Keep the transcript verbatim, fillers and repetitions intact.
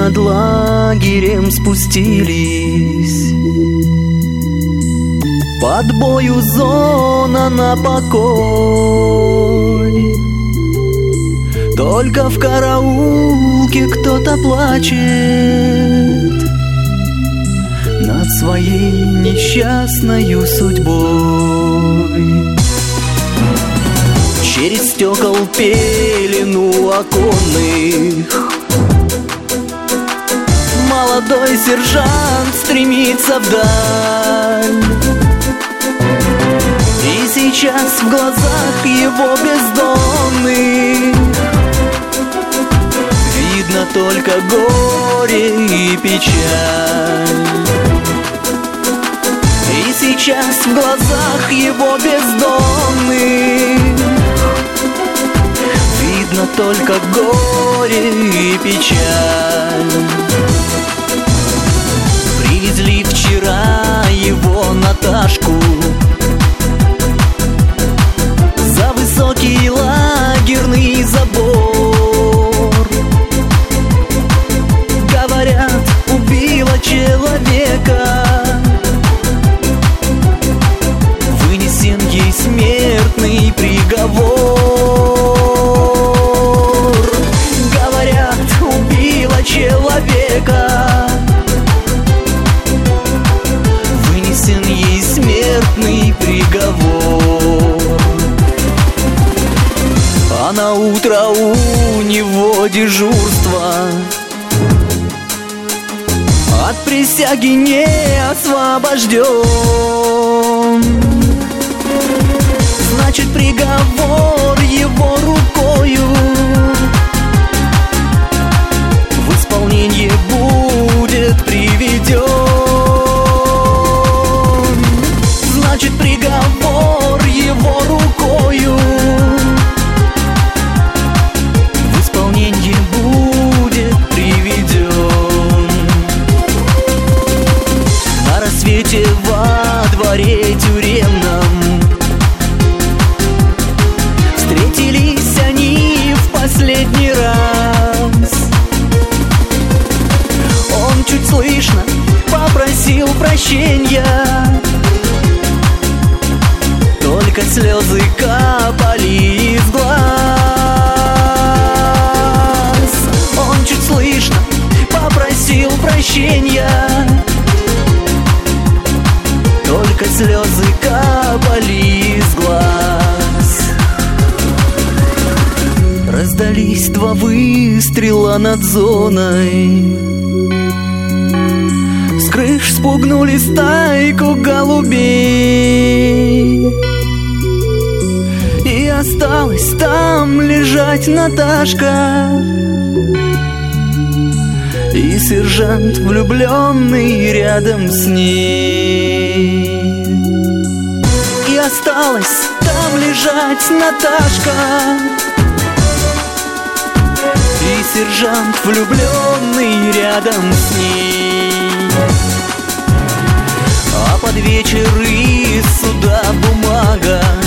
над лагерем спустились. Под бою зона на покой. Только в караулке кто-то плачет над своей несчастною судьбой. Через стекол пелену оконных молодой сержант стремится вдаль. И сейчас в глазах его бездонных видно только горе и печаль. И сейчас в глазах его бездонных видно только горе и печаль. Привезли вчера его Наташку за высокий лагерный забор. Говорят, убила человека, вынесен ей смертный приговор. Говорят, убила человека, вынесен ей смертный приговор. А на утро у него дежурство, от присяги не освобожден. Значит, приговор его рукою в исполнение будет приведен. Значит, приговор его рукою в исполнение будет приведен. На рассвете во дворе тюремном встретились они в последний раз. Он чуть слышно попросил прощения, только слезы капали из глаз. Он чуть слышно попросил прощения, только слезы капали из глаз. Раздались два выстрела над зоной, с крыш спугнули стайку голубей. И осталась там лежать Наташка и сержант, влюбленный рядом с ней. И осталась там лежать Наташка и сержант, влюбленный рядом с ней. А под вечер из суда бумага